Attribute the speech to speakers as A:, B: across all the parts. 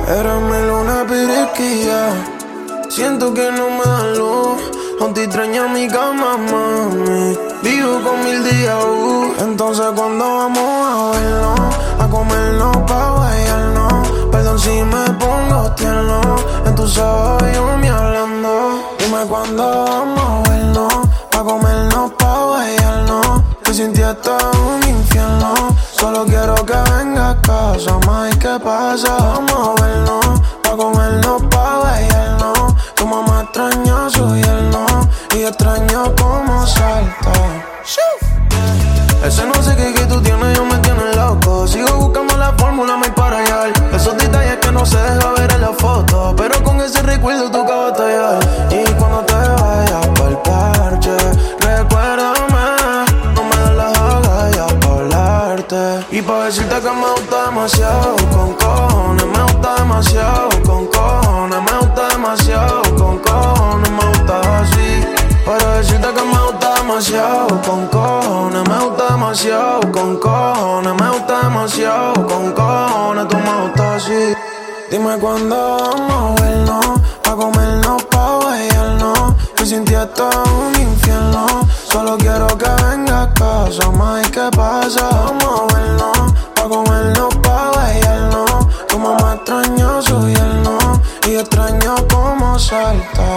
A: Eres mi luna piriquilla. Siento que no me da luz. Aún te extraña mi cama, mami. Vivo con 1000 días, Entonces cuando vamos a vernos, a comernos pa' guayarnos. Perdón si me pongo tierno. En tus ojos yo me hablando. Dime cuándo vamos a vernos, a comernos pa' guayarnos. Que sin ti esto es un infierno. Solo quiero que venga a casa, ma, ¿y qué pasa? Vamos a vernos, pa' comernos pa' guayarnos. Tu mamá extraña a su yerno y extraño cómo salta. Ese no sé qué que tú tienes, yo me tienes loco. Sigo buscando la fórmula, me para hallar esos detalles que no se deja ver en la foto. Pero con ese recuerdo tú acabas de hallar. Y cuando te vayas pa'l parche, recuérdame, no me des las agallas pa' hablarte. Y pa' decirte que me gusta demasiado, con cojones. Me gusta demasiado, con cojones. Me gusta demasiado, con cojones. Me gusta así. Para decirte que me gusta demasiado, con cojones. Me gusta demasiado, con cojones. Me gusta demasiado, con cojones. Tú me gustas así. Dime cuándo vamos a vernos, a comernos pa' guayarnos. Que sin ti esto es un infierno. Solo quiero que venga a casa, ma, ¿y qué pasa? Vamos a vernos, a comernos pa' guayarnos. Tu mamá extraña a su yerno y extraño cómo salta.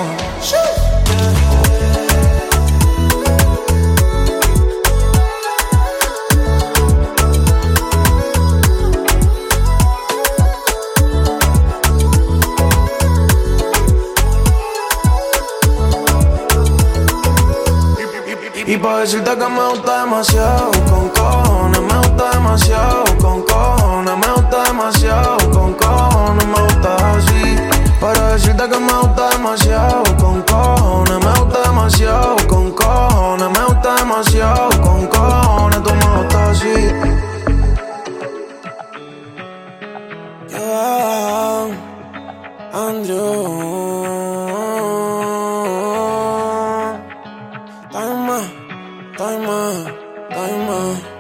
A: Y pa' decirte que me gusta demasiado, con cojones. Me gusta demasiado, con cojones. Me gusta demasiado, con cojones. Me gusta así. Para decirte que me gusta demasiado, con cojones. Me gusta demasiado, con cojones. Me gusta demasiado, con cojones. Tú me gustas así. Yeah, Andrew. Time, time, time.